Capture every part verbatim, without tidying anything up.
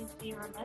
via remote.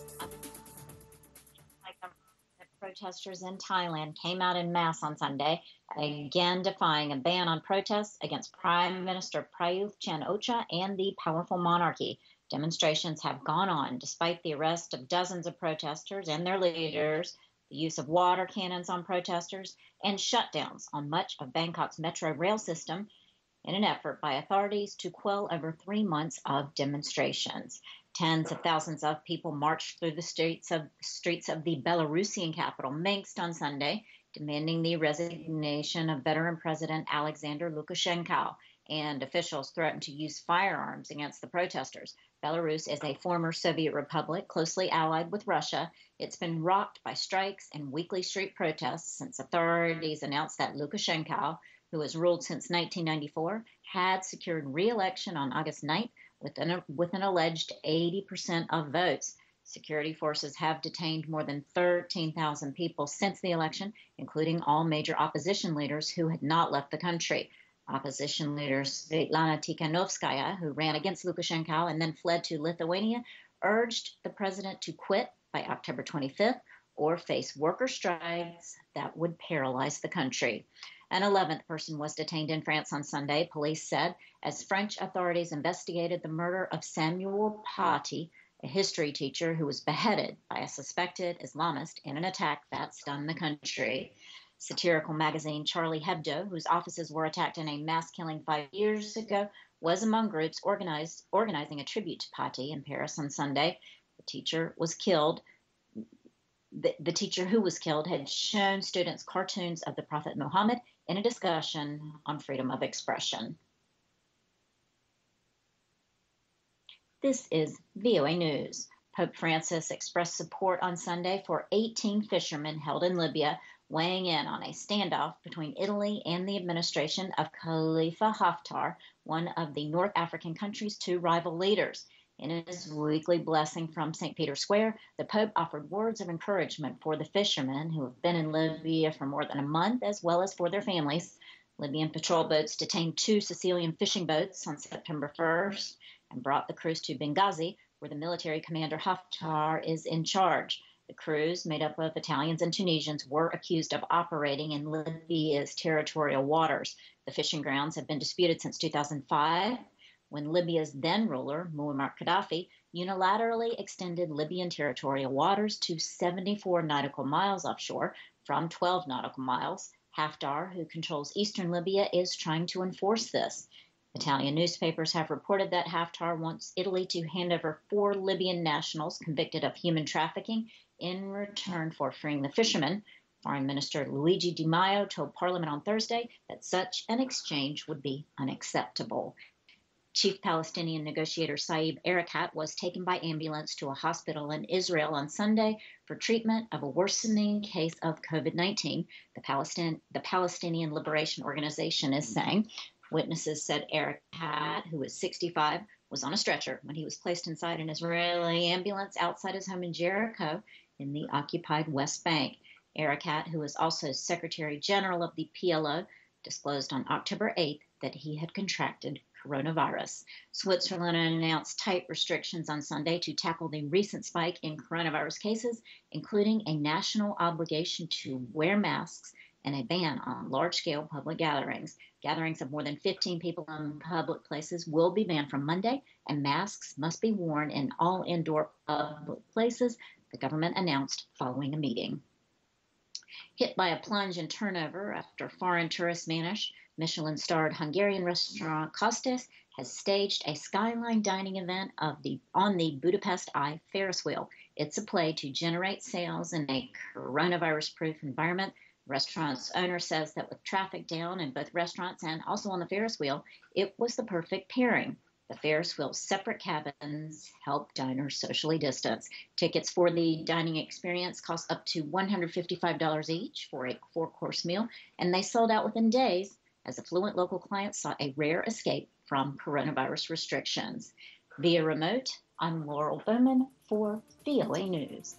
Protesters in Thailand came out en masse on Sunday, again defying a ban on protests against Prime Minister Prayut Chan-o-cha and the powerful monarchy. Demonstrations have gone on despite the arrest of dozens of protesters and their leaders, the use of water cannons on protesters, and shutdowns on much of Bangkok's metro rail system in an effort by authorities to quell over three months of demonstrations. Tens of thousands of people marched through the streets of, streets of the Belarusian capital, Minsk, on Sunday, demanding the resignation of veteran President Alexander Lukashenko, and officials threatened to use firearms against the protesters. Belarus is a former Soviet republic closely allied with Russia. It's been rocked by strikes and weekly street protests since authorities announced that Lukashenko, who has ruled since nineteen ninety-four, had secured re-election on August ninth with an, with an alleged eighty percent of votes. Security forces have detained more than thirteen thousand people since the election, including all major opposition leaders who had not left the country. Opposition leader Svetlana Tikhanovskaya, who ran against Lukashenko and then fled to Lithuania, urged the president to quit by October twenty-fifth or face worker strikes that would paralyze the country. An eleventh person was detained in France on Sunday, police said, as French authorities investigated the murder of Samuel Paty, a history teacher who was beheaded by a suspected Islamist in an attack that stunned the country. Satirical magazine Charlie Hebdo, whose offices were attacked in a mass killing five years ago, was among groups organized, organizing a tribute to Paty in Paris on Sunday. The teacher was killed. The, the teacher who was killed had shown students cartoons of the Prophet Muhammad in a discussion on freedom of expression. This is V O A News. Pope Francis expressed support on Sunday for eighteen fishermen held in Libya, weighing in on a standoff between Italy and the administration of Khalifa Haftar, one of the North African country's two rival leaders. In his weekly blessing from Saint Peter's Square, the Pope offered words of encouragement for the fishermen who have been in Libya for more than a month, as well as for their families. Libyan patrol boats detained two Sicilian fishing boats on September first and brought the crews to Benghazi, where the military commander Haftar is in charge. The crews, made up of Italians and Tunisians, were accused of operating in Libya's territorial waters. The fishing grounds have been disputed since two thousand five. When Libya's then-ruler, Muammar Gaddafi, unilaterally extended Libyan territorial waters to seventy-four nautical miles offshore from twelve nautical miles. Haftar, who controls eastern Libya, is trying to enforce this. Italian newspapers have reported that Haftar wants Italy to hand over four Libyan nationals convicted of human trafficking in return for freeing the fishermen. Foreign Minister Luigi Di Maio told Parliament on Thursday that such an exchange would be unacceptable. Chief Palestinian negotiator Saeb Erekat was taken by ambulance to a hospital in Israel on Sunday for treatment of a worsening case of COVID nineteen, the, Palestine, the Palestinian Liberation Organization is saying. Witnesses said Erekat, who was sixty-five, was on a stretcher when he was placed inside an Israeli ambulance outside his home in Jericho in the occupied West Bank. Erekat, who is also Secretary General of the P L O, disclosed on October eighth that he had contracted coronavirus. Switzerland announced tight restrictions on Sunday to tackle the recent spike in coronavirus cases, including a national obligation to wear masks and a ban on large-scale public gatherings. Gatherings of more than fifteen people in public places will be banned from Monday, and masks must be worn in all indoor public places, the government announced following a meeting. Hit by a plunge in turnover after foreign tourists vanish, Michelin-starred Hungarian restaurant Kostas has staged a skyline dining event of the on the Budapest Eye Ferris wheel. It's a play to generate sales in a coronavirus-proof environment. The restaurant's owner says that with traffic down in both restaurants and also on the Ferris wheel, it was the perfect pairing. The Ferris wheel's separate cabins help diners socially distance. Tickets for the dining experience cost up to one hundred fifty-five dollars each for a four-course meal, and they sold out within days as affluent local clients sought a rare escape from coronavirus restrictions. Via remote, I'm Laurel Bowman for V O A News.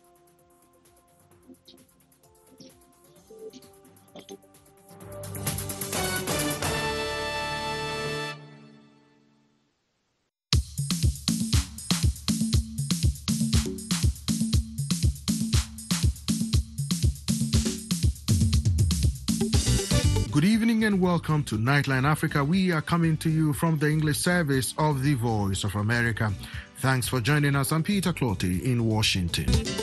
Good evening and welcome to Nightline Africa. We are coming to you from the English service of the Voice of America. Thanks for joining us. I'm Peter Clotty in Washington.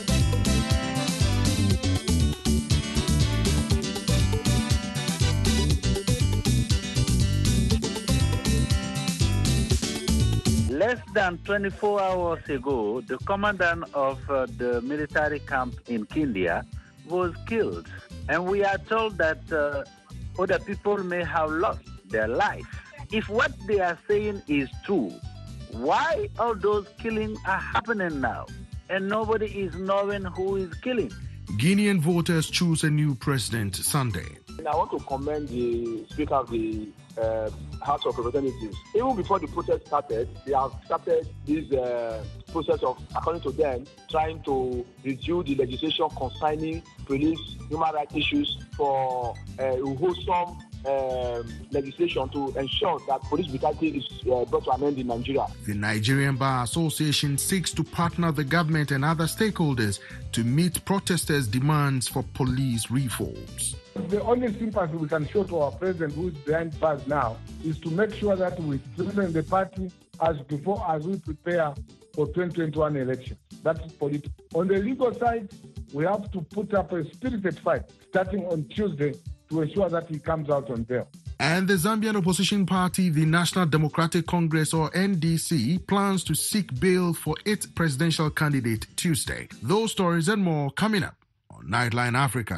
Less than twenty-four hours ago, the commandant of uh, the military camp in Kindia was killed. And we are told that uh, other people may have lost their life. If what they are saying is true, why all those killings are happening now? And nobody is knowing who is killing. Guinean voters choose a new president Sunday. And I want to commend the Speaker of the uh, House of Representatives. Even before the protest started, they have started this uh, process of, according to them, trying to review the legislation concerning police human rights issues for uh, wholesome um, legislation to ensure that police brutality is uh, brought to an end in Nigeria. The Nigerian Bar Association seeks to partner the government and other stakeholders to meet protesters' demands for police reforms. The only sympathy we can show to our president, who is behind bars now, is to make sure that we strengthen the party as before as we prepare for twenty twenty-one election. That's political. On the legal side, we have to put up a spirited fight starting on Tuesday to ensure that he comes out on bail. And the Zambian opposition party, the National Democratic Congress or N D C, plans to seek bail for its presidential candidate Tuesday. Those stories and more coming up on Nightline Africa.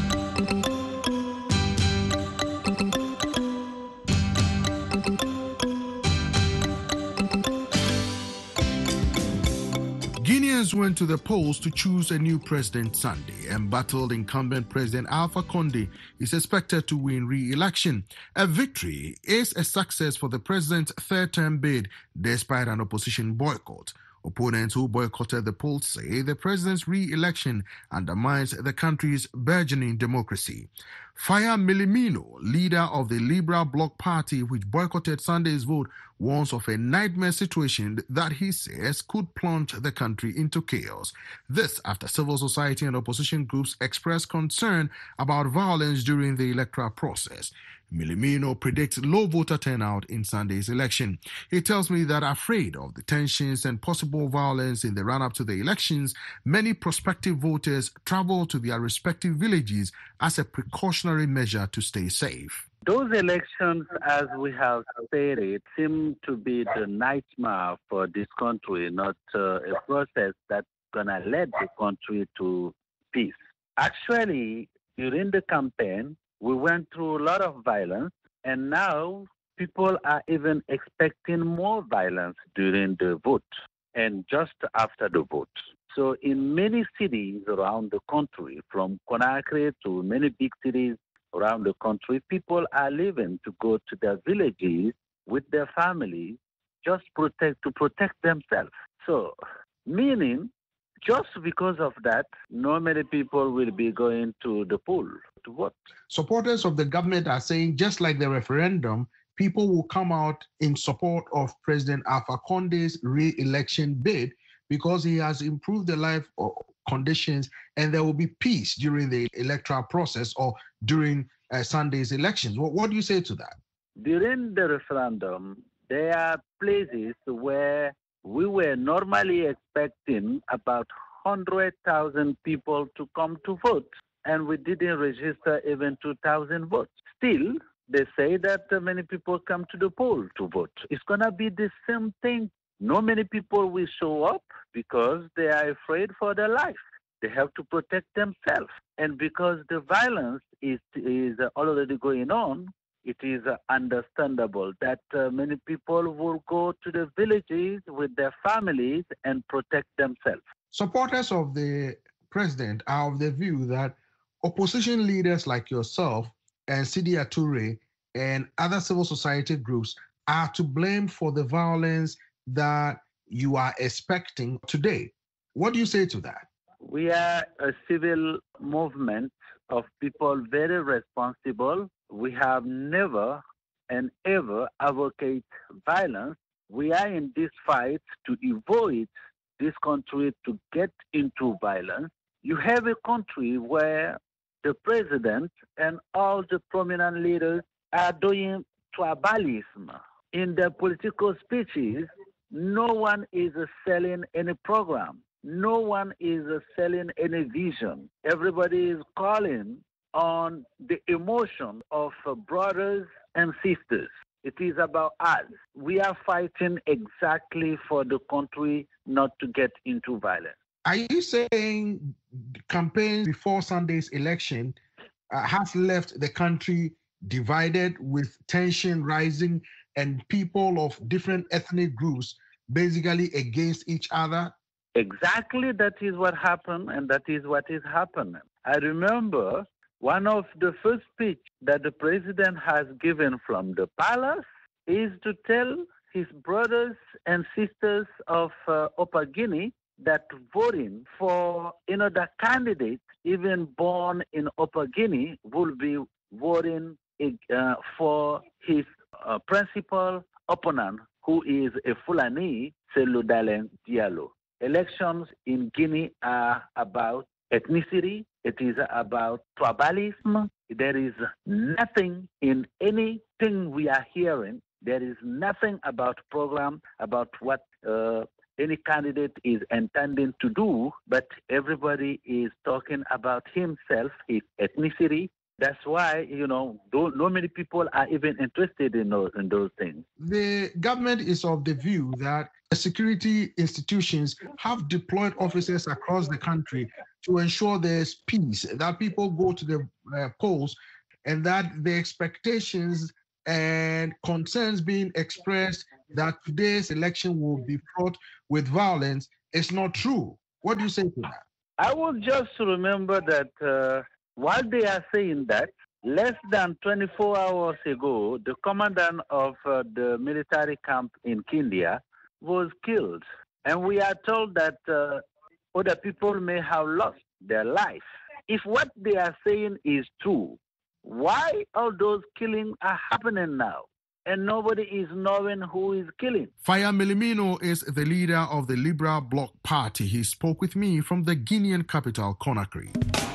Guineans went to the polls to choose a new president Sunday. Embattled incumbent President Alpha Condé is expected to win re-election. A victory is a success for the president's third-term bid despite an opposition boycott. Opponents who boycotted the polls say the president's re-election undermines the country's burgeoning democracy. Faya Milimino, leader of the Liberal Bloc Party which boycotted Sunday's vote, warns of a nightmare situation that he says could plunge the country into chaos. This after civil society and opposition groups expressed concern about violence during the electoral process. Milimino predicts low voter turnout in Sunday's election. He tells me that afraid of the tensions and possible violence in the run-up to the elections, many prospective voters travel to their respective villages as a precautionary measure to stay safe. Those elections, as we have stated, seem to be the nightmare for this country, not uh, a process that's going to lead the country to peace. Actually, during the campaign, we went through a lot of violence, and now people are even expecting more violence during the vote and just after the vote. So in many cities around the country, from Conakry to many big cities around the country, people are leaving to go to their villages with their families just protect to protect themselves. So, meaning, just because of that, not many people will be going to the poll to vote. Supporters of the government are saying, just like the referendum, people will come out in support of President Alpha Condé's re-election bid because he has improved the life conditions and there will be peace during the electoral process or during uh, Sunday's elections. What, what do you say to that? During the referendum, there are places where we were normally expecting about one hundred thousand people to come to vote, and we didn't register even two thousand votes. Still, they say that uh, many people come to the poll to vote. It's going to be the same thing. Not many people will show up because they are afraid for their life. They have to protect themselves. And because the violence is, is already going on, it is understandable that uh, many people will go to the villages with their families and protect themselves. Supporters of the president are of the view that opposition leaders like yourself and Sidia Toure and other civil society groups are to blame for the violence that you are expecting today. What do you say to that? We are a civil movement of people very responsible. We have never and ever advocate violence. We are in this fight to avoid this country to get into violence. You have a country where the president and all the prominent leaders are doing tribalism. In their political speeches, no one is selling any program. No one is selling any vision. Everybody is calling on the emotion of brothers and sisters. It is about us. We are fighting exactly for the country not to get into violence. Are you saying campaigns before Sunday's election uh, has left the country divided with tension rising and people of different ethnic groups basically against each other? Exactly, that is what happened, and that is what is happening. I remember one of the first speech that the president has given from the palace is to tell his brothers and sisters of uh, Upper Guinea that voting for another candidate, even born in Upper Guinea, will be voting uh, for his uh, principal opponent, who is a Fulani, Cellou Dalein Diallo. Elections in Guinea are about ethnicity. It is about tribalism. There is nothing in anything we are hearing. There is nothing about program, about what uh, any candidate is intending to do, but everybody is talking about himself, his ethnicity. That's why, you know, don't, not many people are even interested in those, in those things. The government is of the view that the security institutions have deployed officers across the country to ensure there's peace, that people go to the uh, polls, and that the expectations and concerns being expressed that today's election will be fraught with violence is not true. What do you say to that? I will just remember that uh, while they are saying that, less than twenty-four hours ago, the commandant of uh, the military camp in Kindia was killed. And we are told that uh, other people may have lost their life. If what they are saying is true, why all those killings are happening now? And nobody is knowing who is killing. Faya Melimino is the leader of the Liberal Bloc Party. He spoke with me from the Guinean capital, Conakry.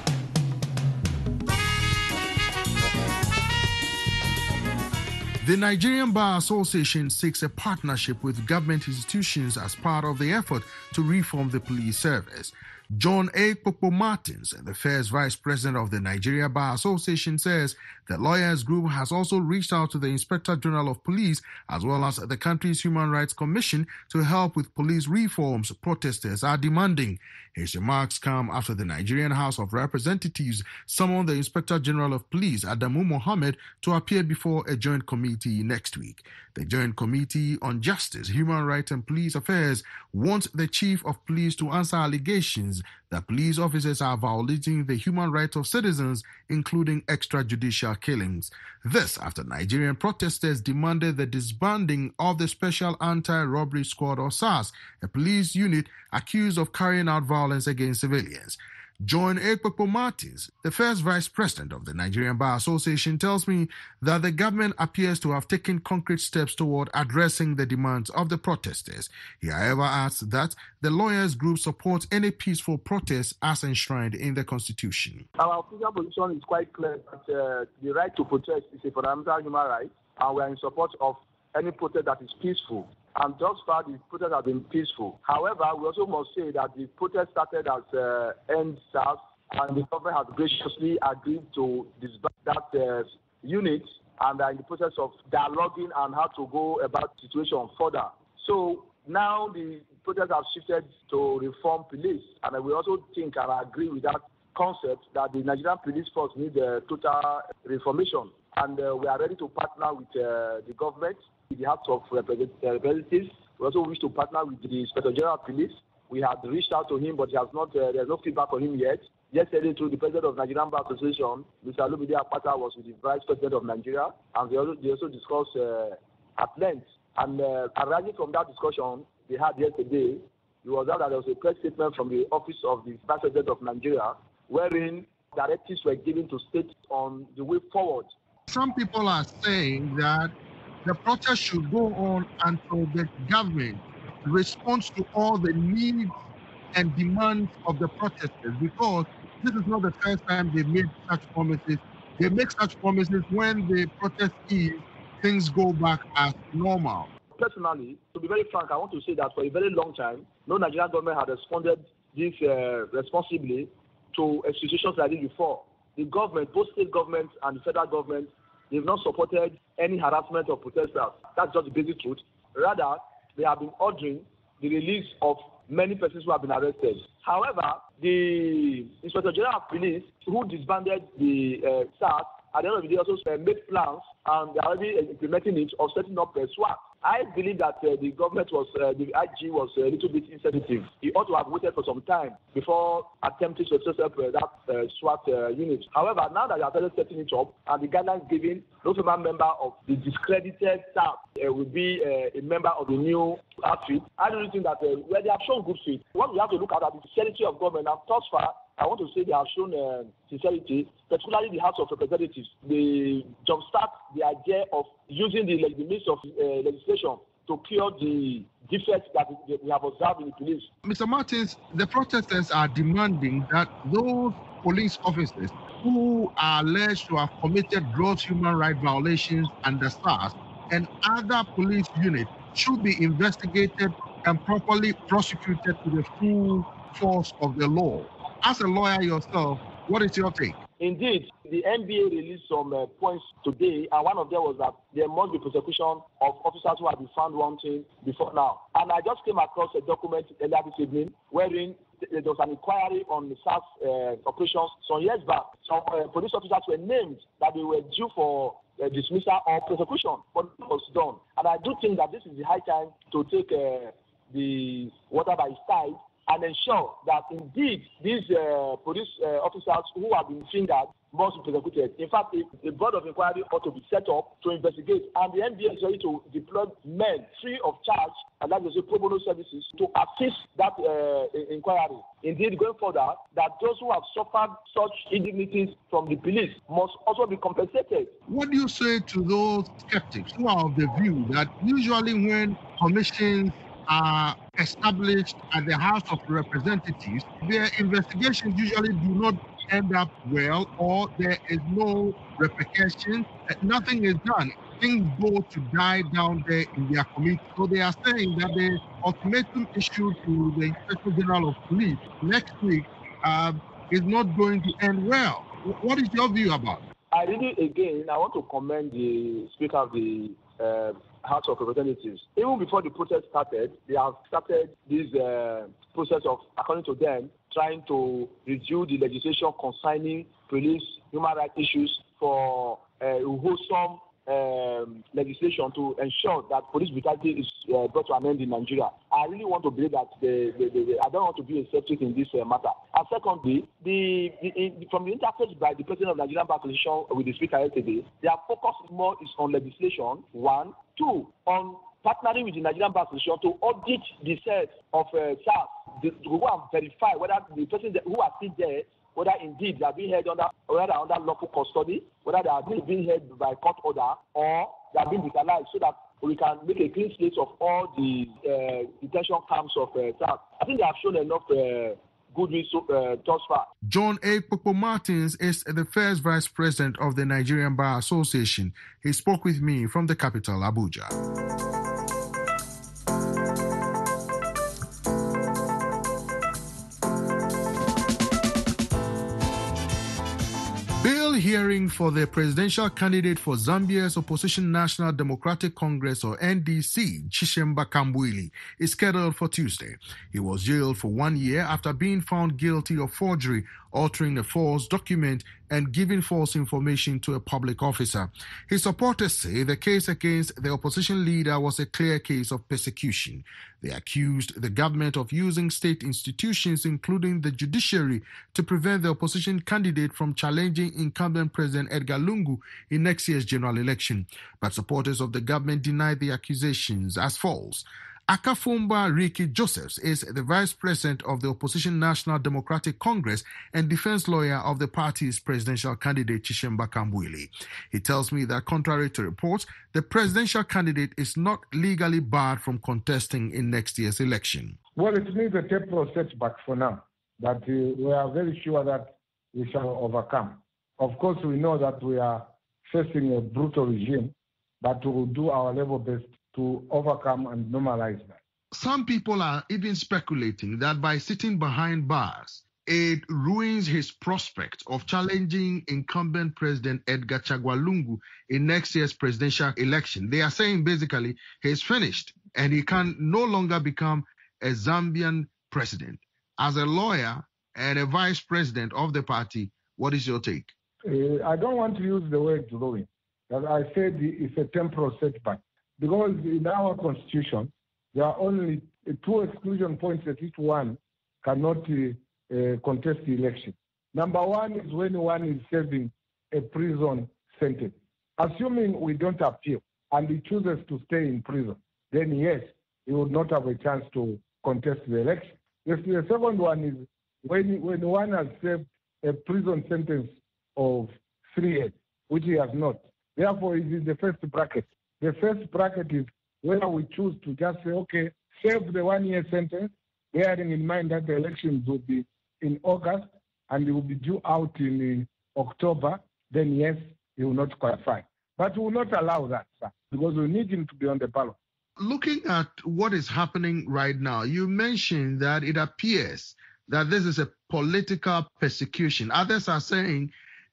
The Nigerian Bar Association seeks a partnership with government institutions as part of the effort to reform the police service. John A. Popo-Martins, the first vice president of the Nigeria Bar Association, says the lawyers group has also reached out to the Inspector General of Police as well as the country's Human Rights Commission to help with police reforms protesters are demanding. His remarks come after the Nigerian House of Representatives summoned the Inspector General of Police, Adamu Mohammed, to appear before a joint committee next week. The Joint Committee on Justice, Human Rights and Police Affairs wants the Chief of Police to answer allegations that police officers are violating the human rights of citizens, including extrajudicial killings. This after Nigerian protesters demanded the disbanding of the Special Anti-Robbery Squad, or SARS, a police unit accused of carrying out violence against civilians. John A. Popo-Martins, the first vice president of the Nigerian Bar Association, tells me that the government appears to have taken concrete steps toward addressing the demands of the protesters. He, however, adds that the lawyers group supports any peaceful protest as enshrined in the Constitution. Our official position is quite clear that uh, the right to protest is a fundamental human right, and we are in support of any protest that is peaceful. And thus far, the protests have been peaceful. However, we also must say that the protest started as uh, End SARS, and the government has graciously agreed to disband that uh, unit, and are in the process of dialoguing on how to go about the situation further. So now the protests have shifted to reform police, and we also think and agree with that concept that the Nigerian police force needs a total reformation, and uh, we are ready to partner with uh, the government, the House of Representatives. We also wish to partner with the Inspector General of Police. We have reached out to him, but he has not. Uh, there's no feedback on him yet. Yesterday, too, the president of Nigerian Bar Association, Mister Olumide Akpata, was with the vice president of Nigeria, and they also, they also discussed uh, at length. And uh, arising from that discussion they had yesterday, it was out that there was a press statement from the office of the vice president of Nigeria, wherein directives were given to states on the way forward. Some people are saying that the protest should go on until the government responds to all the needs and demands of the protesters, because this is not the first time they made such promises. They make such promises when the protest ease, things go back as normal. Personally, to be very frank, I want to say that for a very long time, no Nigerian government had responded this uh, responsibly to institutions like this before. The government, both state governments and the federal government, they've not supported any harassment of protesters. That's just the basic truth. Rather, they have been ordering the release of many persons who have been arrested. However, the Inspector General of Police, who disbanded the uh, S A R, at the end of the day also uh, made plans, and they're already implementing it of setting up a SWAT. I believe that uh, the government was, uh, the I G was a little bit insensitive. He ought to have waited for some time before attempting to set up uh, that uh, SWAT uh, unit. However, now that they are started setting it up, and the guidelines given, no former member of the discredited staff uh, will be uh, a member of the new outfit, I don't think that uh, where they have shown good faith. What we have to look at is the sincerity of government. And thus far, I want to say they have shown uh, sincerity, particularly the House of Representatives. They jumpstart the idea of using the, like, the means of uh, legislation to cure the defects that we have observed in the police. Mister Martins, the protesters are demanding that those police officers who are alleged to have committed gross human rights violations under S A R S and other police units should be investigated and properly prosecuted to the full force of the law. As a lawyer yourself, what is your take? Indeed, the N B A released some uh, points today, and one of them was that there must be prosecution of officers who have been found wanting before now. And I just came across a document earlier this evening wherein there was an inquiry on the S A R S uh, operations some years back. Some uh, police officers were named that they were due for uh, dismissal or prosecution, but it was done. And I do think that this is the high time to take uh, the water by its tide and ensure that indeed these uh, police uh, officers who have been fingered must be prosecuted. In fact, a, a board of inquiry ought to be set up to investigate, and the N B A is ready to deploy men free of charge, and that is pro bono services, to assist that uh, inquiry. Indeed, going further, that those who have suffered such indignities from the police must also be compensated. What do you say to those skeptics who are of the view that usually when commissions are established at the House of Representatives, their investigations usually do not end up well, or there is no repercussion, nothing is done. Things go to die down there in their committee. So they are saying that the ultimatum issued to the Inspector General of Police next week uh, is not going to end well. What is your view about it? I really, again, I want to commend the Speaker of the uh, House of Representatives. Even before the protest started, they have started this uh, process of, according to them, trying to review the legislation concerning police human rights issues for uh, wholesome um, legislation to ensure that police brutality is uh, brought to an end in Nigeria. I really want to believe that they, they, they, they, I don't want to be a skeptic in this uh, matter. And secondly, the, the, in, from the interface by the President of the Nigerian Bar Association with the Speaker yesterday, their focus more is on legislation, one. Two, on partnering with the Nigerian Bar Association to audit the set of uh, S A R S, to go and verify whether the person who are still there, whether indeed they are being held under, whether they are under lawful custody, whether they are being held by court order, or they are being brutalized, so that we can make a clean slate of all the uh, detention camps of uh, S A R S. I think they have shown enough uh, goodwill so, uh, thus far. John A. Popo Martins is the first vice president of the Nigerian Bar Association. He spoke with me from the capital, Abuja. Bill hearing for the presidential candidate for Zambia's opposition National Democratic Congress, or N D C, Chishemba Kambwili, is scheduled for Tuesday. He was jailed for one year after being found guilty of forgery, altering a false document, and giving false information to a public officer. His supporters say the case against the opposition leader was a clear case of persecution. They accused the government of using state institutions, including the judiciary, to prevent the opposition candidate from challenging incumbent President Edgar Lungu in next year's general election. But supporters of the government denied the accusations as false. Akafumba Ricky Josephs is the vice president of the opposition National Democratic Congress and defense lawyer of the party's presidential candidate Chishemba Kambwili. He tells me that contrary to reports, the presidential candidate is not legally barred from contesting in next year's election. Well, it means a temporal setback for now, but uh, we are very sure that we shall overcome. Of course, we know that we are facing a brutal regime, but we will do our level best to overcome and normalize that. Some people are even speculating that by sitting behind bars, it ruins his prospect of challenging incumbent President Edgar Chagwa Lungu in next year's presidential election. They are saying basically he's finished and he can no longer become a Zambian president. As a lawyer and a vice president of the party, what is your take? Uh, I don't want to use the word ruin. As I said, it's a temporal setback. Because in our constitution, there are only two exclusion points that each one cannot uh, uh, contest the election. Number one is when one is serving a prison sentence. Assuming we don't appeal and he chooses to stay in prison, then yes, he would not have a chance to contest the election. The, the second one is when, when one has served a prison sentence of three years, which he has not. Therefore, he's in the first bracket. The first bracket is whether we choose to just say, okay, serve the one-year sentence, bearing in mind that the elections will be in August and it will be due out in uh, October, then yes, he will not qualify. But we will not allow that, sir, because we need him to be on the ballot. Looking at what is happening right now, you mentioned that it appears that this is a political persecution. Others are saying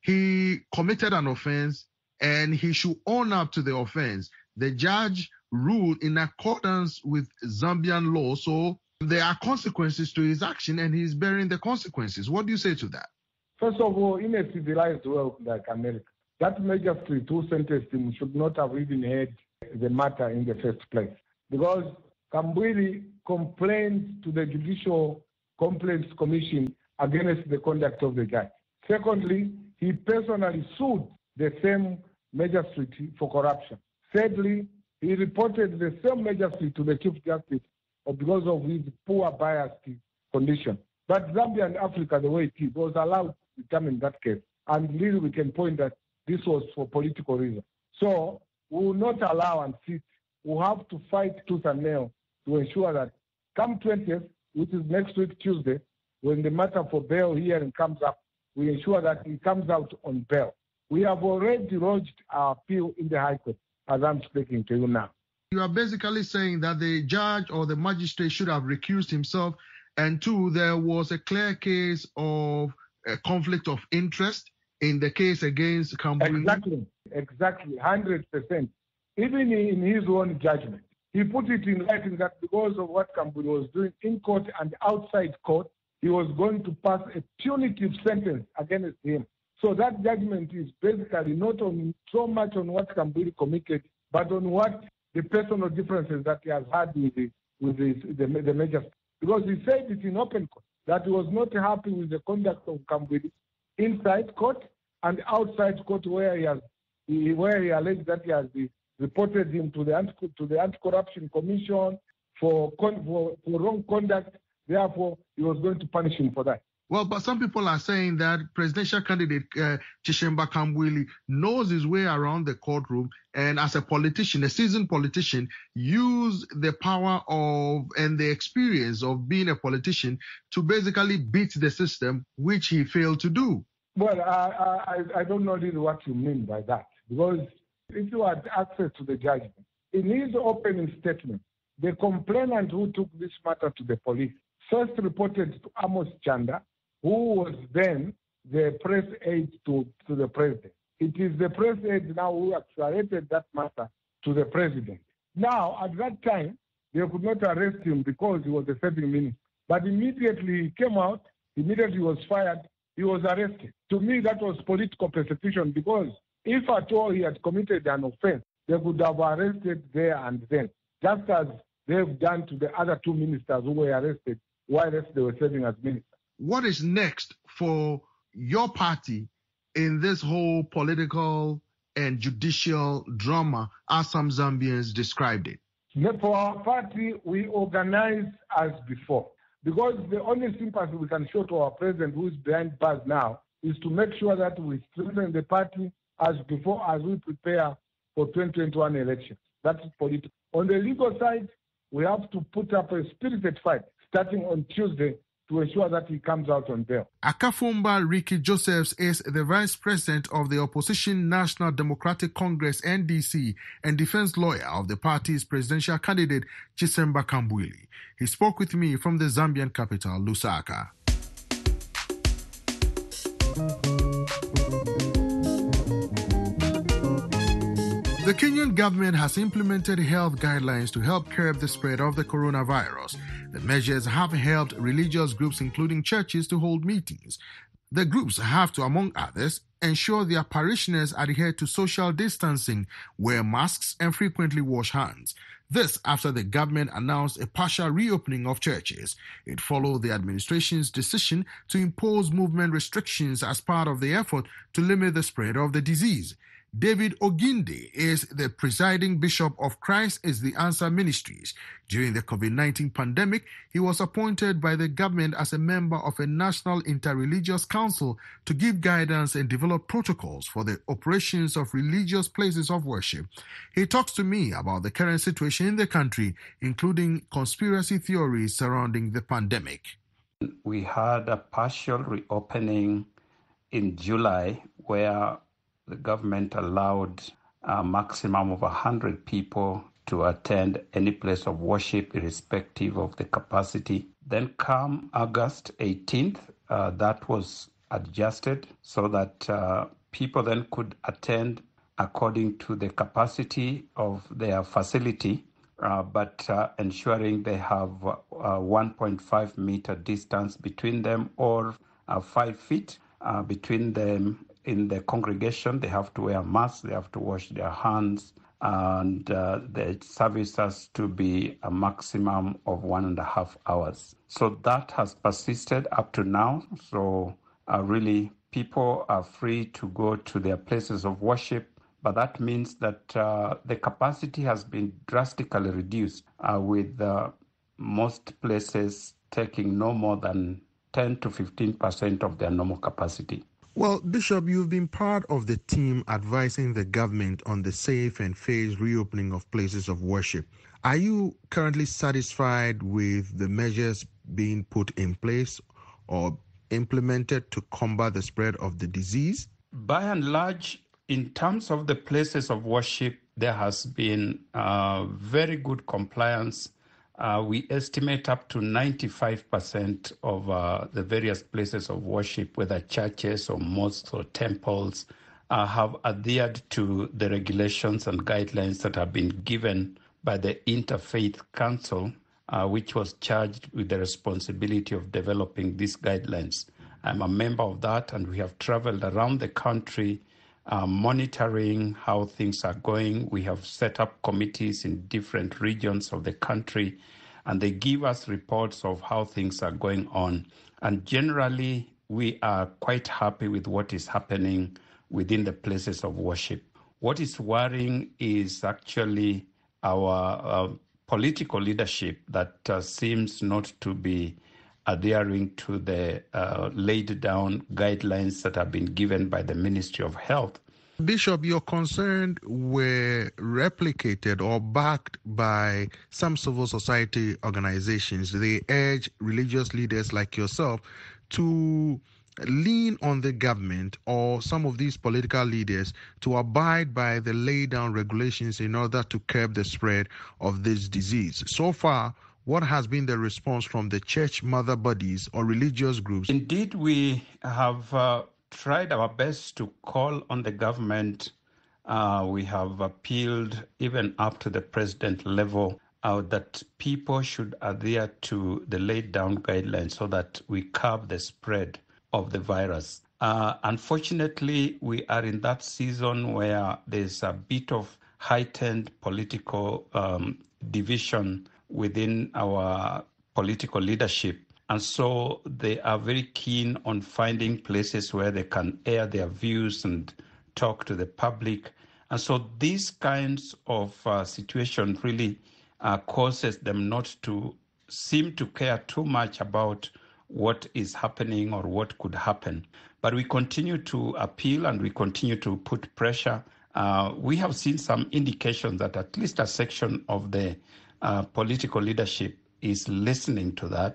he committed an offense and he should own up to the offense. The judge ruled in accordance with Zambian law, so there are consequences to his action and he's bearing the consequences. What do you say to that? First of all, in a civilized world like America, that magistrate who sentenced him should not have even heard the matter in the first place. Because Kambwili complained to the Judicial Complaints Commission against the conduct of the judge. Secondly, he personally sued the same magistrate for corruption. Thirdly, he reported the same magistrate to the Chief Justice because of his poor biased condition. But Zambia and Africa, the way it is, was allowed to determine that case. And really we can point that this was for political reasons. So we will not allow and sit. We'll have to fight tooth and nail to ensure that come twentieth, which is next week Tuesday, when the matter for bail hearing comes up, we ensure that he comes out on bail. We have already lodged our appeal in the High Court, as I'm speaking to you now. You are basically saying that the judge or the magistrate should have recused himself, and two, there was a clear case of a conflict of interest in the case against Kambwili. Exactly, exactly, one hundred percent. Even in his own judgment, he put it in writing that because of what Kambwili was doing in court and outside court, he was going to pass a punitive sentence against him. So that judgment is basically not on so much on what Kambwili committed, but on what the personal differences that he has had with the with the, the, the magistrate. Because he said it in open court that he was not happy with the conduct of Kambwili inside court and outside court, where he has he, where he alleged that he has reported him to the anti, to the Anti-Corruption Commission for, for for wrong conduct. Therefore, he was going to punish him for that. Well, but some people are saying that presidential candidate uh, Chishemba Kambwili knows his way around the courtroom, and as a politician, a seasoned politician, use the power of and the experience of being a politician to basically beat the system, which he failed to do. Well, I, I, I don't know really what you mean by that, because if you had access to the judgment, in his opening statement, the complainant who took this matter to the police first reported to Amos Chanda, who was then the press aide to, to the president. It is the press aide now who accelerated that matter to the president. Now, at that time, they could not arrest him because he was a serving minister. But immediately he came out, immediately he was fired, he was arrested. To me, that was political persecution, because if at all he had committed an offense, they could have arrested there and then, just as they've done to the other two ministers who were arrested while they were serving as ministers. What is next for your party in this whole political and judicial drama, as some Zambians described it? For our party, we organize as before, because the only sympathy we can show to our president, who is behind bars now, is to make sure that we strengthen the party as before as we prepare for twenty twenty-one elections. That's political. On the legal side, we have to put up a spirited fight starting on Tuesday to ensure that he comes out on bail. Akafumba Ricky Josephs is the vice president of the opposition National Democratic Congress N D C and defense lawyer of the party's presidential candidate Chisemba Kambwili. He spoke with me from the Zambian capital, Lusaka. The Kenyan government has implemented health guidelines to help curb the spread of the coronavirus. The measures have helped religious groups, including churches, to hold meetings. The groups have to, among others, ensure their parishioners adhere to social distancing, wear masks, and frequently wash hands. This after the government announced a partial reopening of churches. It followed the administration's decision to impose movement restrictions as part of the effort to limit the spread of the disease. David Oginde is the presiding bishop of Christ is the Answer Ministries. During the COVID nineteen pandemic, he was appointed by the government as a member of a national interreligious council to give guidance and develop protocols for the operations of religious places of worship. He talks to me about the current situation in the country, including conspiracy theories surrounding the pandemic. We had a partial reopening in July where the government allowed a maximum of one hundred people to attend any place of worship, irrespective of the capacity. Then come August eighteenth, uh, that was adjusted so that uh, people then could attend according to the capacity of their facility, uh, but uh, ensuring they have uh, one point five meter distance between them or uh, five feet uh, between them. In the congregation, they have to wear masks, they have to wash their hands, and uh, the service has to be a maximum of one and a half hours. So that has persisted up to now. So uh, really, people are free to go to their places of worship, but that means that uh, the capacity has been drastically reduced, uh, with uh, most places taking no more than ten to fifteen percent of their normal capacity. Well, Bishop, you've been part of the team advising the government on the safe and phased reopening of places of worship. Are you currently satisfied with the measures being put in place or implemented to combat the spread of the disease? By and large, in terms of the places of worship, there has been uh, very good compliance. Uh, we estimate up to ninety-five percent of uh, the various places of worship, whether churches or mosques or temples, uh, have adhered to the regulations and guidelines that have been given by the Interfaith Council, uh, which was charged with the responsibility of developing these guidelines. I'm a member of that, and we have traveled around the country uh, monitoring how things are going. We have set up committees in different regions of the country, and they give us reports of how things are going on. And generally, we are quite happy with what is happening within the places of worship. What is worrying is actually our uh, political leadership that uh, seems not to be adhering to the uh, laid down guidelines that have been given by the Ministry of Health. Bishop, your concerns were replicated or backed by some civil society organizations. They urge religious leaders like yourself to lean on the government or some of these political leaders to abide by the laid down regulations in order to curb the spread of this disease. So far, what has been the response from the church mother bodies or religious groups? Indeed, we have uh, tried our best to call on the government. Uh, we have appealed even up to the president level uh, that people should adhere to the laid down guidelines so that we curb the spread of the virus. Uh, unfortunately, we are in that season where there's a bit of heightened political um, division within our political leadership. And so they are very keen on finding places where they can air their views and talk to the public. And so these kinds of uh, situations really uh, causes them not to seem to care too much about what is happening or what could happen. But we continue to appeal and we continue to put pressure. Uh, we have seen some indications that at least a section of the uh, political leadership is listening to that,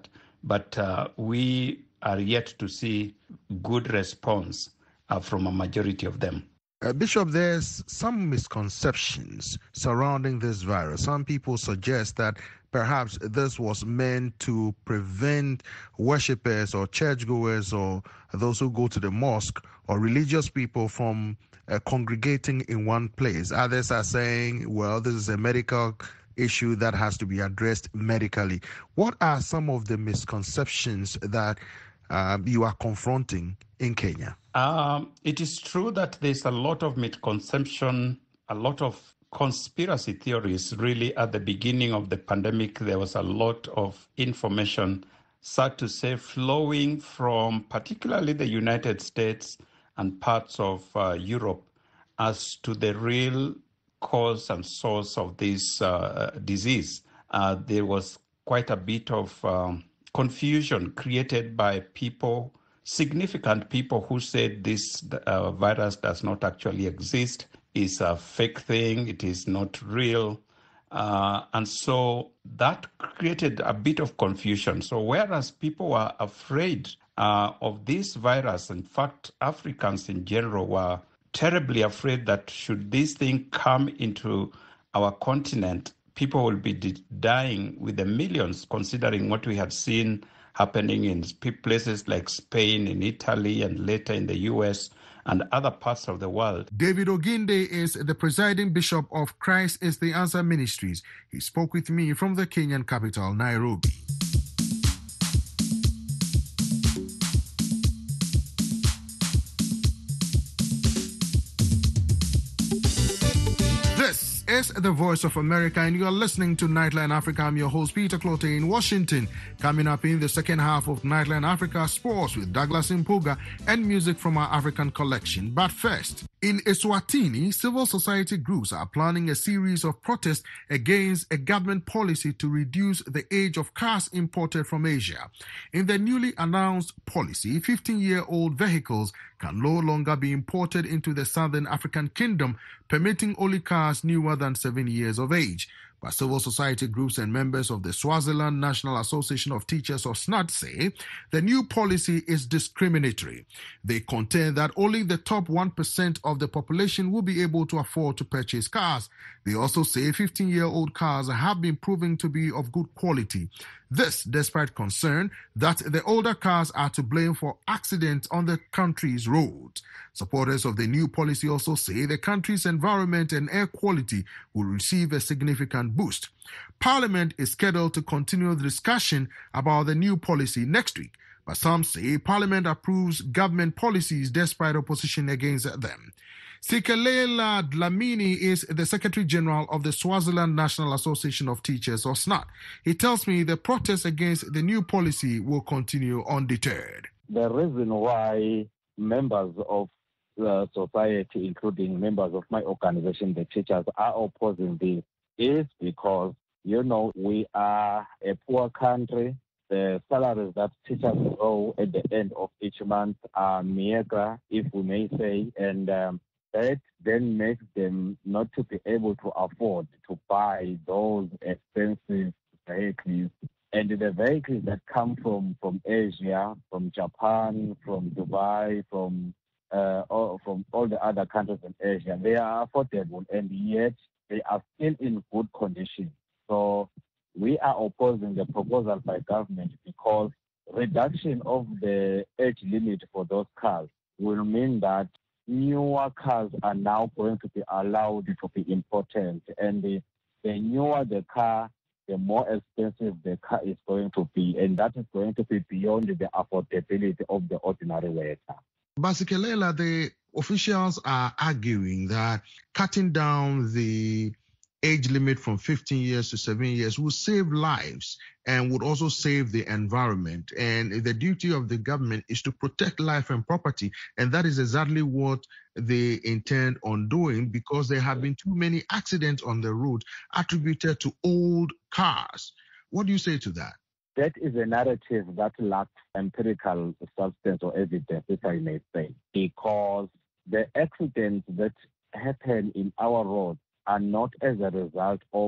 but uh, we are yet to see good response uh, from a majority of them. Uh, Bishop, there's some misconceptions surrounding this virus. Some people suggest that perhaps this was meant to prevent worshippers or churchgoers or those who go to the mosque or religious people from uh, congregating in one place. Others are saying, well, this is a medical issue that has to be addressed medically. What are some of the misconceptions that uh, you are confronting in Kenya? Um, it is true that there's a lot of misconception, a lot of conspiracy theories. Really, at the beginning of the pandemic, there was a lot of information, sad to say, flowing from particularly the United States and parts of uh, Europe as to the real cause and source of this uh, disease. Uh, there was quite a bit of um, confusion created by people, significant people who said this uh, virus does not actually exist, is a fake thing, it is not real. Uh, and so that created a bit of confusion. So whereas people were afraid uh, of this virus, in fact, Africans in general were terribly afraid that should this thing come into our continent, people will be dying with the millions, considering what we had seen happening in places like Spain, in Italy, and later in the U S and other parts of the world. David Oginde is the presiding bishop of Christ is the Answer Ministries. He spoke with me from the Kenyan capital, Nairobi. Is the Voice of America, and you are listening to Nightline Africa. I'm your host, Peter Clote, in Washington. Coming up in the second half of Nightline Africa, sports with Douglas Impuga and music from our African collection. But first, in Eswatini, civil society groups are planning a series of protests against a government policy to reduce the age of cars imported from Asia. In the newly announced policy, fifteen-year-old vehicles can no longer be imported into the Southern African Kingdom, permitting only cars newer than seven years of age. But civil society groups and members of the Swaziland National Association of Teachers, or S N A T, say the new policy is discriminatory. They contend that only the top one percent of the population will be able to afford to purchase cars. They also say fifteen-year-old cars have been proven to be of good quality. This despite concern that the older cars are to blame for accidents on the country's roads. Supporters of the new policy also say the country's environment and air quality will receive a significant boost. Parliament is scheduled to continue the discussion about the new policy next week, but some say Parliament approves government policies despite opposition against them. Sikelela Dlamini is the Secretary General of the Swaziland National Association of Teachers, or S N A T. He tells me the protests against the new policy will continue undeterred. The reason why members of the society, including members of my organization, the teachers, are opposing this is because, you know, we are a poor country. The salaries that teachers owe at the end of each month are meager, if we may say, and um, that then makes them not to be able to afford to buy those expensive vehicles. And the vehicles that come from, from Asia, from Japan, from Dubai, from uh, all, from all the other countries in Asia, they are affordable, and yet they are still in good condition. So we are opposing the proposal by government because reduction of the age limit for those cars will mean that newer cars are now going to be allowed to be imported, and the, the newer the car, the more expensive the car is going to be, and that is going to be beyond the affordability of the ordinary worker. Basikelela, the officials are arguing that cutting down the age limit from fifteen years to seven years will save lives and would also save the environment. And the duty of the government is to protect life and property. And that is exactly what they intend on doing, because there have been too many accidents on the road attributed to old cars. What do you say to that? That is a narrative that lacks empirical substance or evidence, if I may say, because the accidents that happen in our roads are not as a result of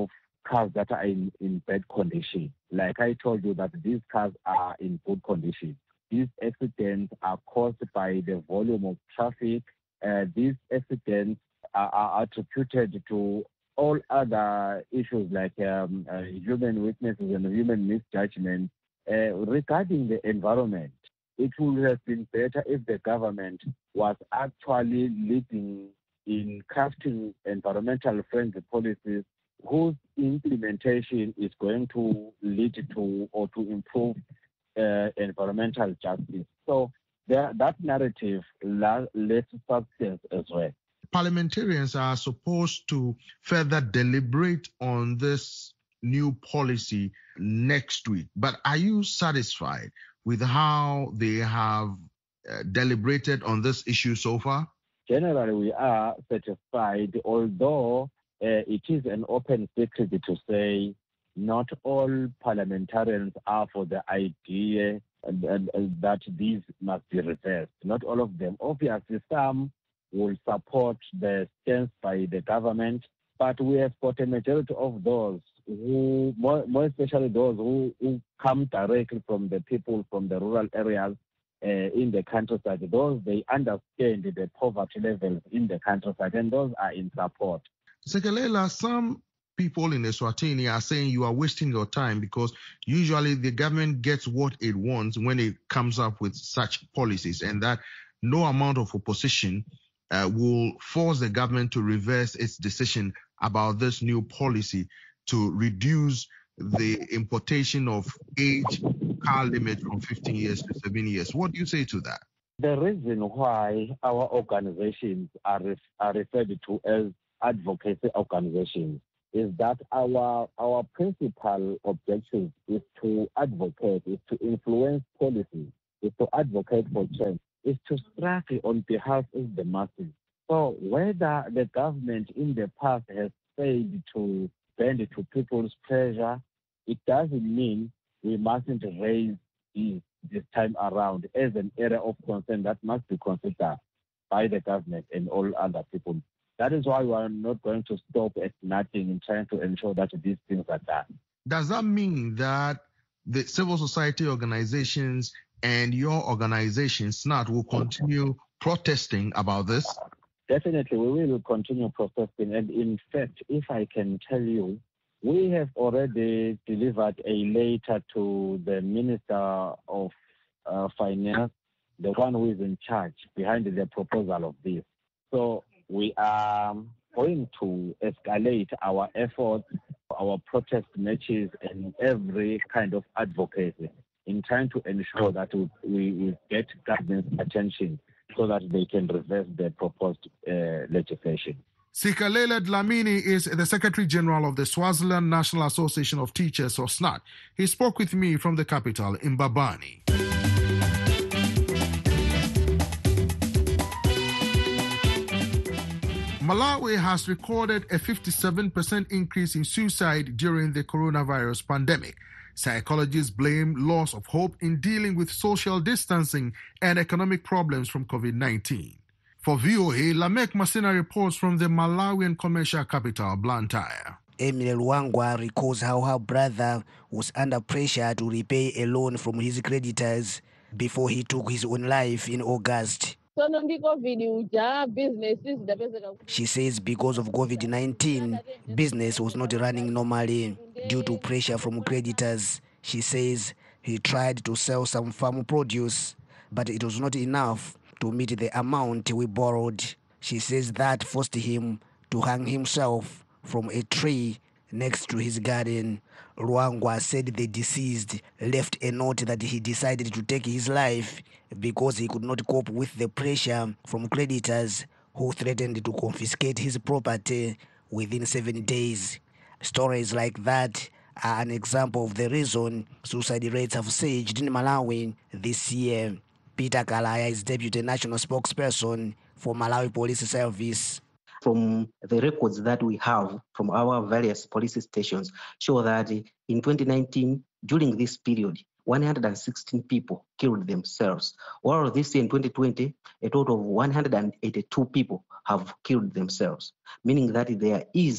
cars that are in, in bad condition. Like I told you that these cars are in good condition. These accidents are caused by the volume of traffic. Uh, these accidents are, are attributed to all other issues like um, uh, human weaknesses and human misjudgment. Uh, regarding the environment, it would have been better if the government was actually leading in crafting environmental friendly policies whose implementation is going to lead to or to improve uh, environmental justice. So there, that narrative lacks substance as well. Parliamentarians are supposed to further deliberate on this new policy next week. But are you satisfied with how they have uh, deliberated on this issue so far? Generally, we are satisfied, although uh, it is an open secret to say not all parliamentarians are for the idea and, and, and that these must be reversed. Not all of them. Obviously, some will support the stance by the government, but we have got a majority of those who, more, more especially those who, who come directly from the people from the rural areas uh, in the countryside. Those, they understand the poverty levels in the countryside, and those are in support. Sekalela, some people in Eswatini are saying you are wasting your time because usually the government gets what it wants when it comes up with such policies, and that no amount of opposition Uh, will force the government to reverse its decision about this new policy to reduce the importation of age car limit from fifteen years to seven years. What do you say to that? The reason why our organizations are, ref- are referred to as advocacy organizations is that our our principal objective is to advocate, is to influence policy, is to advocate for change, is to struggle on behalf of the masses. So whether the government in the past has failed to bend to people's pressure, it doesn't mean we mustn't raise this this time around as an area of concern that must be considered by the government and all other people. That is why we are not going to stop at nothing in trying to ensure that these things are done. Does that mean that the civil society organizations and your organization, S N A T, will continue protesting about this? Definitely, we will continue protesting. And in fact, if I can tell you, we have already delivered a letter to the Minister of uh, Finance, the one who is in charge behind the proposal of this. So we are going to escalate our efforts, our protest matches, and every kind of advocacy in trying to ensure that we, we get government's attention so that they can reverse the proposed uh, legislation. Sekalela Dlamini is the Secretary General of the Swaziland National Association of Teachers, or S N A T. He spoke with me from the capital, Mbabane. Malawi has recorded a fifty-seven percent increase in suicide during the coronavirus pandemic. Psychologists blame loss of hope in dealing with social distancing and economic problems from COVID nineteen. For V O A, Lamek Masina reports from the Malawian commercial capital, Blantyre. Emile Luangwa recalls how her brother was under pressure to repay a loan from his creditors before he took his own life in August. She says because of COVID nineteen, business was not running normally due to pressure from creditors. She says he tried to sell some farm produce, but it was not enough to meet the amount we borrowed. She says that forced him to hang himself from a tree next to his garden. Luangwa said the deceased left a note that he decided to take his life because he could not cope with the pressure from creditors who threatened to confiscate his property within seven days. Stories like that are an example of the reason suicide rates have surged in Malawi this year. Peter Kalaya is Deputy National Spokesperson for Malawi Police Service. From the records that we have from our various police stations show that in twenty nineteen, during this period, one hundred sixteen people killed themselves. While this year in twenty twenty, a total of one hundred eighty-two people have killed themselves, meaning that there is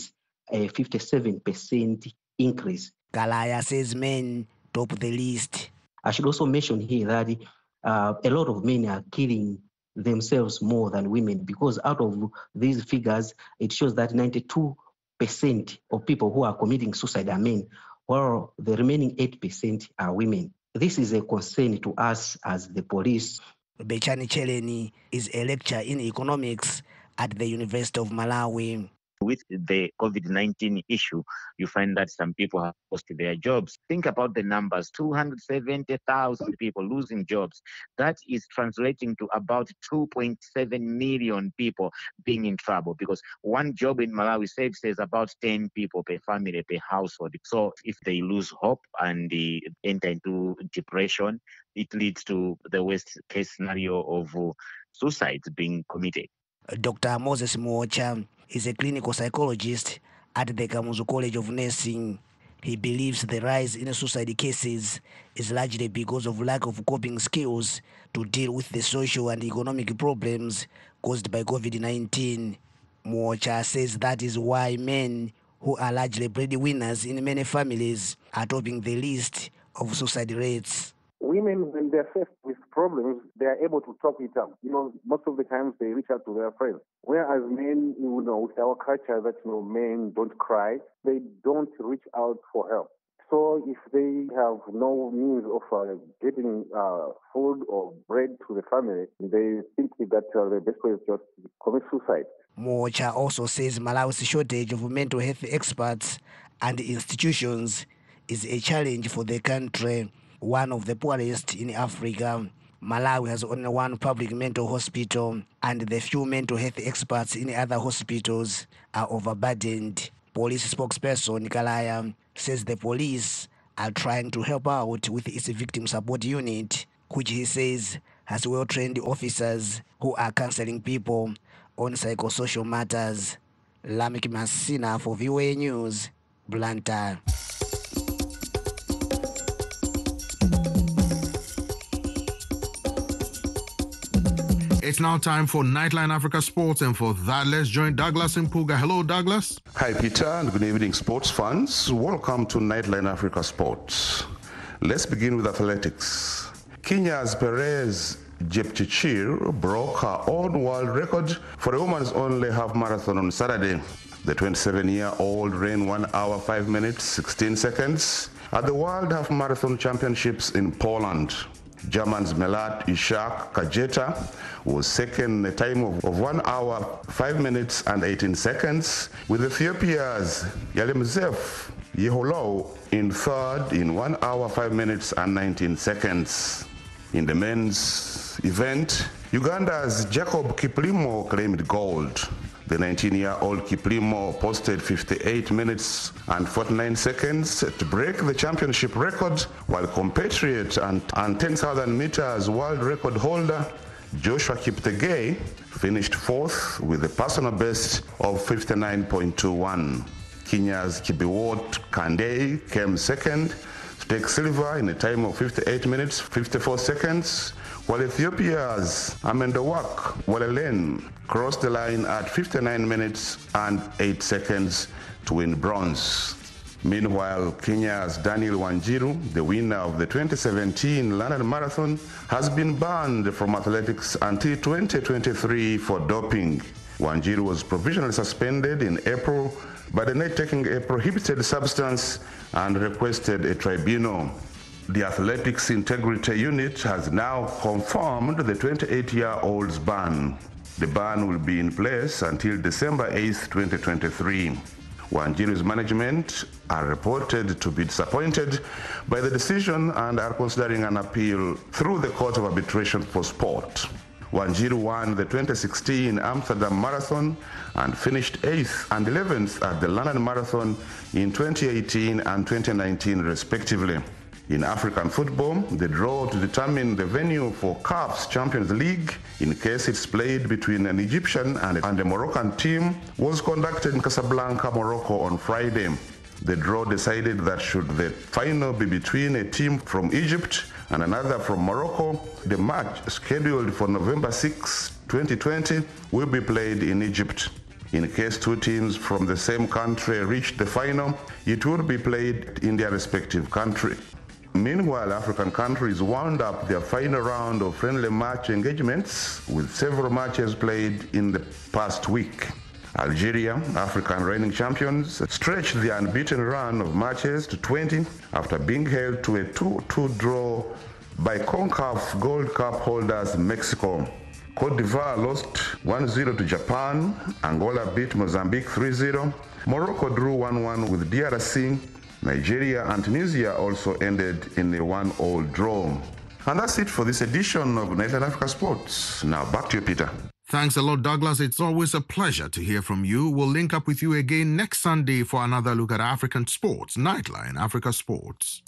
a fifty-seven percent increase. Kalaya says men top the list. I should also mention here that uh, a lot of men are killing themselves more than women, because out of these figures, it shows that ninety-two percent of people who are committing suicide are men, while the remaining eight percent are women. This is a concern to us as the police. Bechani Cheleni is a lecturer in economics at the University of Malawi. With the COVID nineteen issue, you find that some people have lost their jobs. Think about the numbers, two hundred seventy thousand people losing jobs. That is translating to about two point seven million people being in trouble, because one job in Malawi saves says about ten people per family, per household. So if they lose hope and they enter into depression, it leads to the worst case scenario of uh, suicides being committed. Doctor Moses Muocha is a clinical psychologist at the Kamuzu College of Nursing. He believes the rise in suicide cases is largely because of lack of coping skills to deal with the social and economic problems caused by COVID nineteen. Muocha says that is why men, who are largely breadwinners in many families, are topping the list of suicide rates. Women, when they're faced with problems, they are able to talk it out. You know, most of the times they reach out to their friends. Whereas men, you know, with our culture that, you know, men don't cry, they don't reach out for help. So if they have no means of uh, getting uh, food or bread to the family, they think that uh, the best way is just to commit suicide. Muocha also says Malawi's shortage of mental health experts and institutions is a challenge for the country, one of the poorest in Africa. Malawi has only one public mental hospital, and the few mental health experts in other hospitals are overburdened. Police spokesperson Kalaya says the police are trying to help out with its victim support unit, which he says has well-trained officers who are counseling people on psychosocial matters. Lamik Masina for V O A News, Blantyre. It's now time for Nightline Africa Sports, and for that, let's join Douglas Mpuga. Hello, Douglas. Hi, Peter, and good evening, sports fans. Welcome to Nightline Africa Sports. Let's begin with athletics. Kenya's Perez Jepchirchir broke her own world record for a woman's only half marathon on Saturday. The twenty-seven-year-old ran one hour, five minutes, sixteen seconds at the World Half Marathon Championships in Poland. German's Melat Ishak Kajeta was second in a time of, of one hour, five minutes and eighteen seconds, with Ethiopia's Yalemzef Yeholo in third in one hour, five minutes and nineteen seconds. In the men's event, Uganda's Jacob Kiplimo claimed gold. The nineteen-year-old Kiplimo posted fifty-eight minutes and forty-nine seconds to break the championship record, while compatriot and, and ten thousand meters world record holder Joshua Kiptegei finished fourth with a personal best of fifty-nine point two one. Kenya's Kibiwot Kandei came second to take silver in a time of fifty-eight minutes, fifty-four seconds, while Ethiopia's Amendowak Walelen crossed the line at fifty-nine minutes and eight seconds to win bronze. Meanwhile, Kenya's Daniel Wanjiru, the winner of the twenty seventeen London Marathon, has been banned from athletics until twenty twenty-three for doping. Wanjiru was provisionally suspended in April, but denied taking a prohibited substance and requested a tribunal. The Athletics Integrity Unit has now confirmed the twenty-eight-year-old's ban. The ban will be in place until December eighth, twenty twenty-three. Wanjiru's management are reported to be disappointed by the decision and are considering an appeal through the Court of Arbitration for Sport. Wanjiru won the twenty sixteen Amsterdam Marathon and finished eighth and eleventh at the London Marathon in twenty eighteen and twenty nineteen respectively. In African football, the draw to determine the venue for C A F's Champions League, in case it's played between an Egyptian and a Moroccan team, was conducted in Casablanca, Morocco on Friday. The draw decided that should the final be between a team from Egypt and another from Morocco, the match scheduled for November sixth, twenty twenty, will be played in Egypt. In case two teams from the same country reach the final, it would be played in their respective country. Meanwhile, African countries wound up their final round of friendly match engagements with several matches played in the past week. Algeria, African reigning champions, stretched the unbeaten run of matches to twenty after being held to a two two draw by CONCACAF Gold Cup holders Mexico. Cote d'Ivoire lost one zero to Japan, Angola beat Mozambique three zero, Morocco drew one one with D R C, Nigeria and Tunisia also ended in a one all draw. And that's it for this edition of Nightline Africa Sports. Now back to you, Peter. Thanks a lot, Douglas. It's always a pleasure to hear from you. We'll link up with you again next Sunday for another look at African sports. Nightline Africa Sports.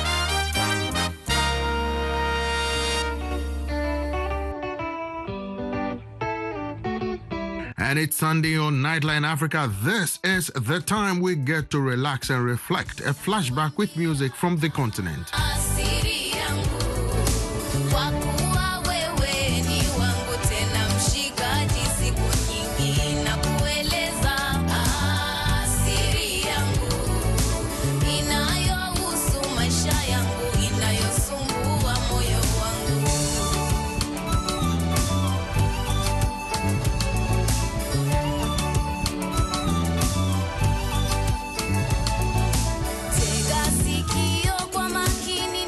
And it's Sunday on Nightline Africa. This is the time we get to relax and reflect. A flashback with music from the continent. Tega sikio kwa makini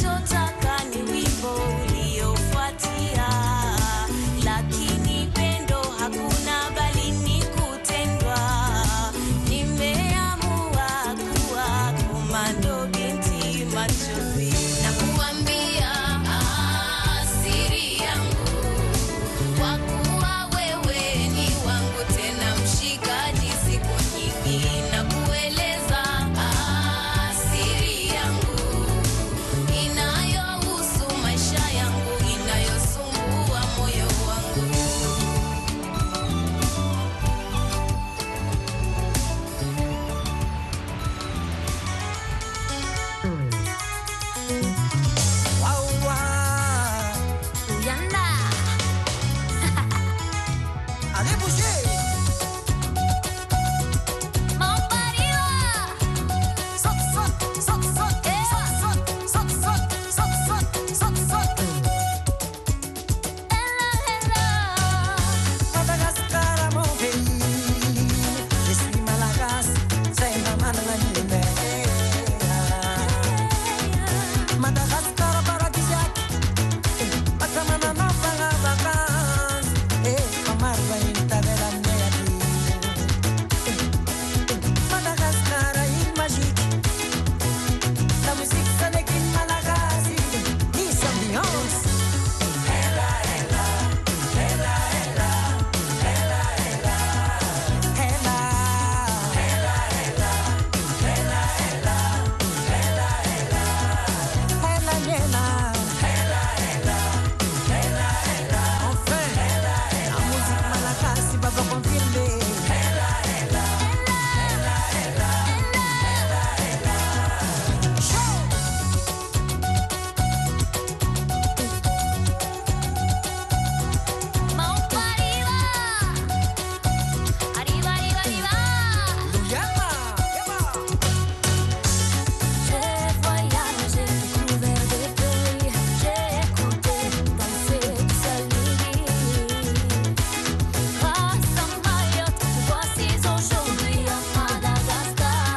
nachotaka ni wimbo uliofuatia, lakini pendo hakuna bali ni kutendwa. Nimeamua kuwa komando binti machozi, na kuambia siri yangu, kwa kuwa wewe ni wangu tena mshikaji siku nyingi, na kueleza siri yangu inayohusu maisha yangu, inayosumbua moyo wangu. Wawa, Yanda. allez bouger. Sot, sot, sot, sot, sot, sot, sot, sot, sot, sot, sot. Madagascar, mon pays. Je suis Malagas, c'est ma manangane. Madagascar, paradisiaque. Patamana, non, pas la vacance. Eh, Omar, va une taverne. Madagascar, île magique. La musique sonne qu'une Malagasy. Nice ambiance. Ella, ella, ella, ella, ella, ella, ella, ella, ella, ella, ella, ella, ella, ella, nena. Ella, ella, ella, ella. Enfin, la musique malagasy va vous confirmer. Ella, ella, ella, ella, ella, ella. Show. Arriba, arriba, arriba. Yama, yama. J'ai voyagé, découvert des pays, j'ai écouté, dansé tout seul nuit. Grâce à Mayotte, me voici aujourd'hui à Madagascar.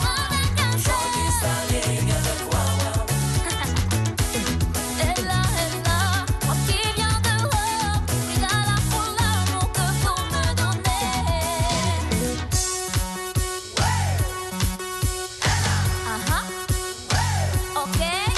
Ella, ella, moi qui viens d'Europe, oui là là pour l'amour que vous me donnez. Aha, ok.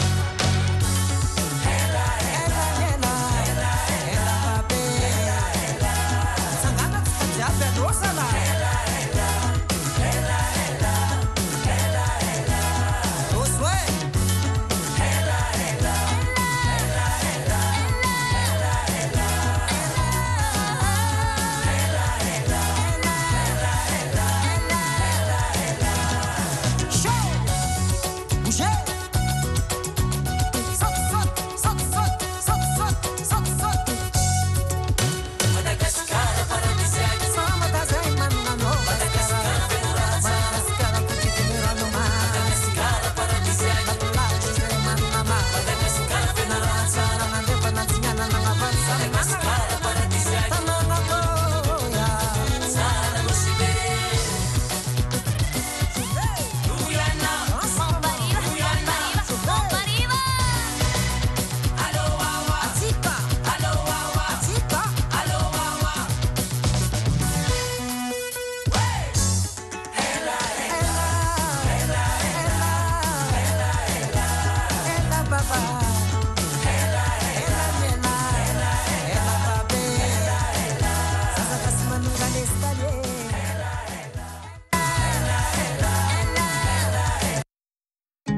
Ella, nena. Ella, papi. Sangana tsajabe dosala. Ella, ella, ella, ella, ella, ella. Doswe. Ella, ella, ella, ella, ella, ella. Ella, ella, ella, ella, ella, ella. Show. Bouger. Sot, sot, sot, sot, sot, sot, sot, sot. Madagascar, paradisiaque. Sama da zaimana no. Madagascar, Madagascar, kujitimira ma. Madagascar, paradisiaque. Na plage zaimana ma. Madagascar, na raza na ndepa na tinyana na avanza. Madagascar, paradisiaque. Tanana boya. Sara no sibere. Luyana. Luyana. Arriba. Allo wawa. Atika. Allo wawa. Atika. Allo wawa. Ella, ella, ella, ella, ella, ella, papa. Ella, ella, nena. Ella, ella, papi. Ella, ella. Sasa kasima nunga nestale. Ella, ella, ella, ella, ella, ella.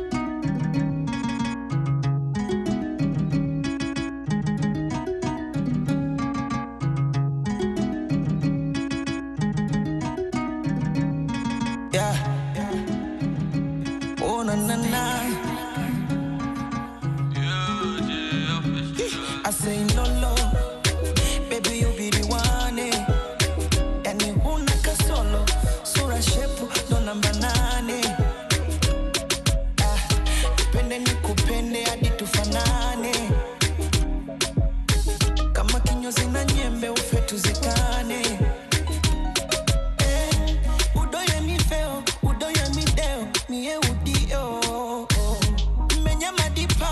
Yeah. Oh na na na. I say no no, baby you be the one. Eh. Yani huna kasolo, sura shepu ndo namba nane. Ah, nipende nikupende hadi tufanane. Kama kinyozi na nyembe ufe tuzikane. Eh, udoye mi feo, udoye mi deo, miye udio. Menyama dipa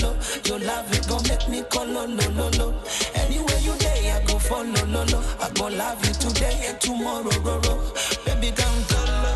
lo. Your love it gon' make me call lo lo lo lo. Anywhere you day, I go follow lo lo. I go love you today and tomorrow, ro ro. Baby, come to lo.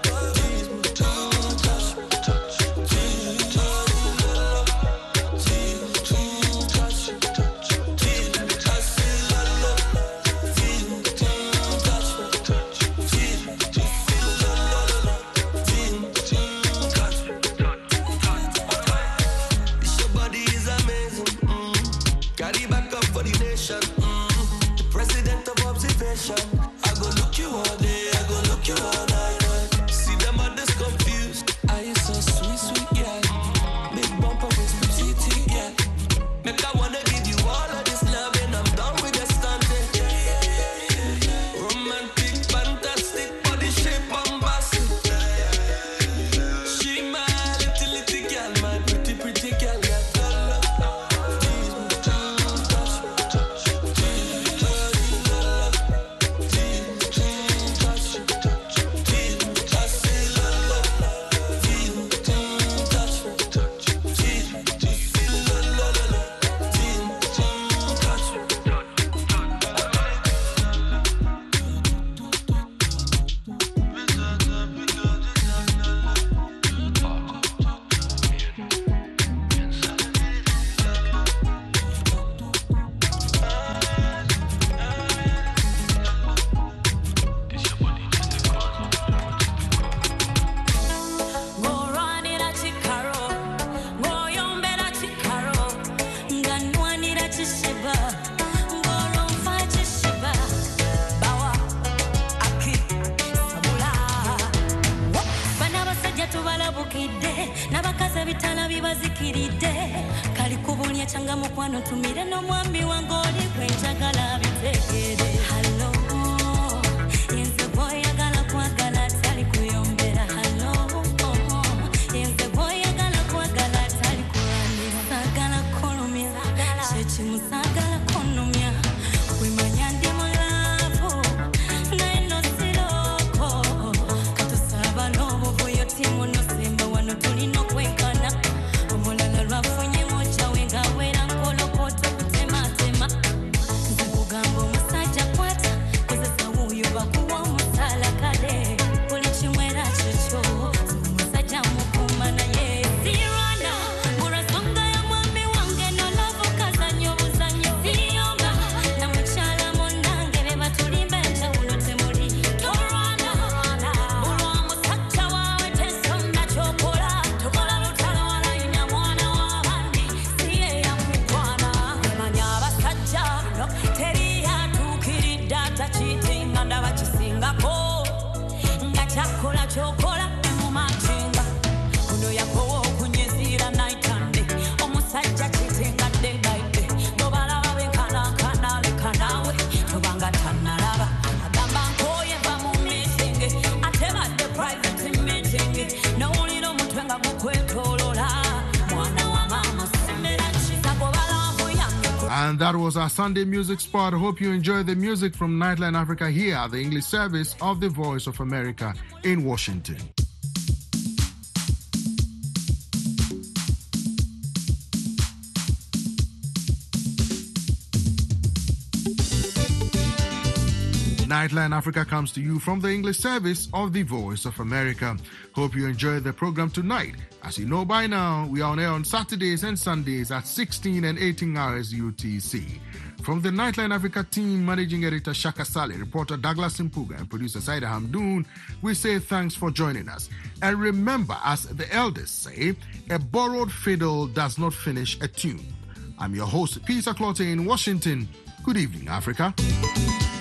I go look you all day, I go look you all night. See them others confused. Are you so sweet, sweet, yeah? Big bumper with petite, yeah. Make I wanna give you all of this love and I'm done with the stunting. Romantic, fantastic, body shape, bombastic. She my little, little girl, my pretty, pretty girl, yeah. Nabakaza bitala bibazikiride kali kubunya changa mukwano tumire no mwambi wangoli kwenjagala bitegere hello inze boy agala kwagala tali kuyombera hello inze boy agala kwagala tali kuranira sagala kolumya chechi musagala konumya kwimanya ndi mulavu naino siloko katusaba nobo boyo timu no semba wano tulino kwekana omulala lwafunye moja wenga wera nkolokoto kutematema nze kugamba omusajja kwata kozesa wuyo bakuwa omusala kale buli kimwera kyekyo omusajja mukuma naye sirwana murasonga ya mwami wange nolavu kazanyo buzanyo siyonga na mukyala munange be batulimba enjawulo temuli torwana bulwa omusajja waawe tesonga kyokola tokola lutalo walayina mwana w'abandi siye yamukwana emanya abasajja no teri yatuukiridde atakiitinga ndaba kisingako nga kyakola kyokola emumakinga kuno yakowa okunyezira naitande omusajja kitingadde gaidde nobalaba benkanankana leka naawe tobanga tannalaba agamba nkooye va mu meeting ate badde private meeting nowulira omutwe nga gukwetoolola mwana wa maama semera kisagobalavu yange And that was our Sunday music spot. I hope you enjoyed the music from Nightline Africa here at the English service of the Voice of America in Washington. Nightline Africa comes to you from the English service of the Voice of America. Hope you enjoyed the program tonight. As you know by now, we are on air on Saturdays and Sundays at sixteen and eighteen hours U T C. From the Nightline Africa team, Managing Editor Shaka Saleh, reporter Douglas Mpuga, and producer Saida Hamdoon, we say thanks for joining us. And remember, as the elders say, a borrowed fiddle does not finish a tune. I'm your host, Peter Clotte in Washington. Good evening, Africa.